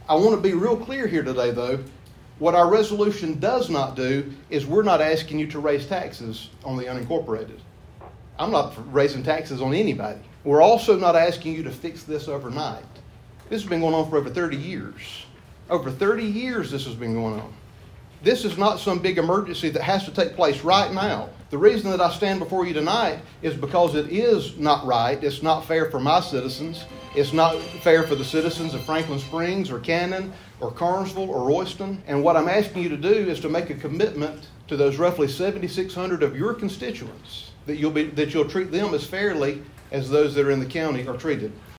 I want to be real clear here today, though. What our resolution does not do is we're not asking you to raise taxes on the unincorporated. I'm not raising taxes on anybody. We're also not asking you to fix this overnight. This has been going on for over 30 years. Over 30 years this has been going on. This is not some big emergency that has to take place right now. The reason that I stand before you tonight is because it is not right. It's not fair for my citizens. It's not fair for the citizens of Franklin Springs or Cannon or Carnesville or Royston. And what I'm asking you to do is to make a commitment to those roughly 7,600 of your constituents that you'll treat them as fairly as those that are in the county are treated.